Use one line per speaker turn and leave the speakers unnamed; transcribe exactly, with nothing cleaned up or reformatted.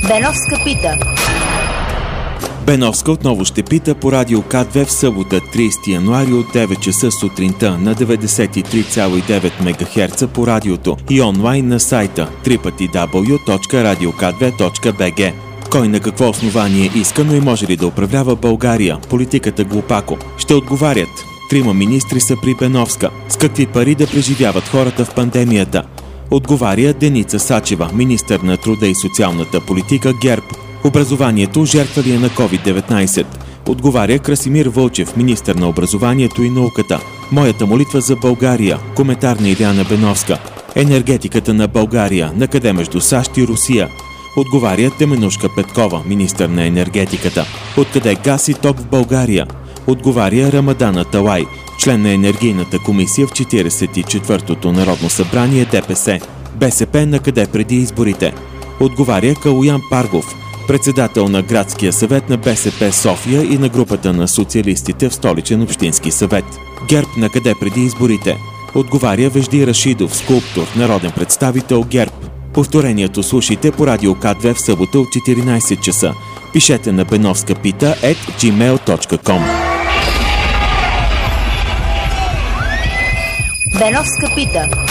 Беновска пита.
Беновска отново ще пита по радио К две в събота, тридесети януари от девет часа сутринта на деветдесет и три цяло и девет мегахерца по радиото и онлайн на сайта дабъл ю дабъл ю дабъл ю точка радио к две точка б г. Кой на какво основание иска, но и може ли да управлява България? Политиката глупако. Ще отговарят. Трима министри са при Беновска. С какви пари да преживяват хората в пандемията? Отговаря Деница Сачева, министър на труда и социалната политика ГЕРБ. Образованието жертва ли е на ковид деветнайсет? Отговаря Красимир Вълчев, министър на образованието и науката. Моята молитва за България. Коментар на Иляна Беновска. Енергетиката на България. Накъде между САЩ и Русия? Отговаря Теменушка Петкова, министър на енергетиката. Откъде газ и ток в България? Отговаря Рамадан Аталай, член на енергийната комисия в четиридесет и четвъртото Народно събрание ДПС. БСП накъде преди изборите? Отговаря Калоян Паргов, председател на градския съвет на БСП София и на групата на социалистите в столичен общински съвет. ГЕРБ накъде преди изборите? Отговаря Вежди Рашидов, скулптор, народен представител ГЕРБ. Повторението слушайте по радио К две в събота от четиринайсет часа. Пишете на беновска пита ет джимейл точка ком.
Беновска пита.